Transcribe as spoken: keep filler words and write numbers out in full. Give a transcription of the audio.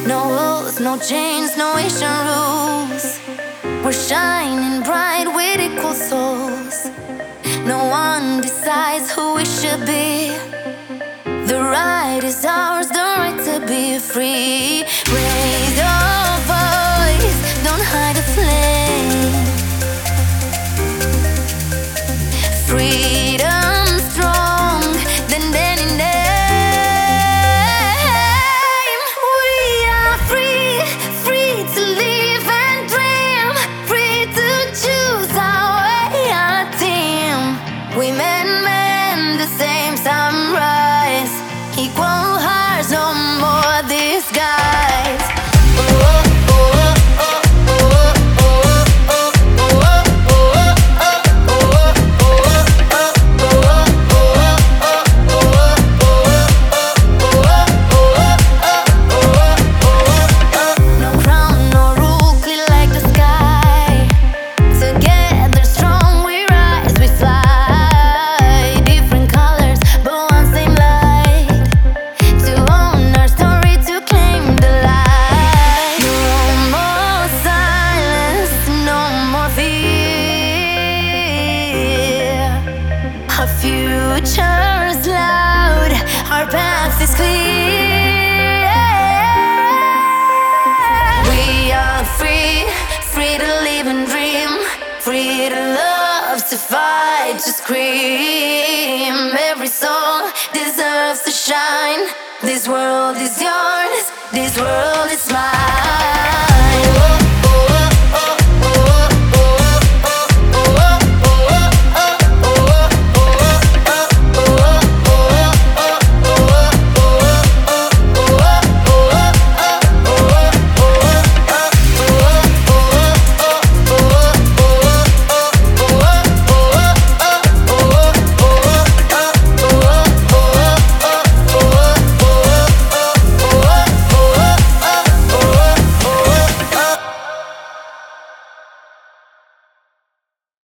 No rules, no chains, no Asian rules. We're shining bright with equal souls. No one decides who we should be. The right is ours, the right to be free. Raise your voice, don't hide the flame. Freedom strong than any name. We are free, free to live and dream, free to choose our way, our team. Women, men, the same sunrise. Equal hearts, no more disguise. No crown, no rule, clear like the sky. Together strong, we rise, we fly. Different colors, but one same light. To own our story, to claim the light. No more silence, no more fear. Our future's loud, our path is clear. We are free, free to live and dream, free to love, to fight, to scream. Every soul deserves to shine. This world is yours, this world is mine.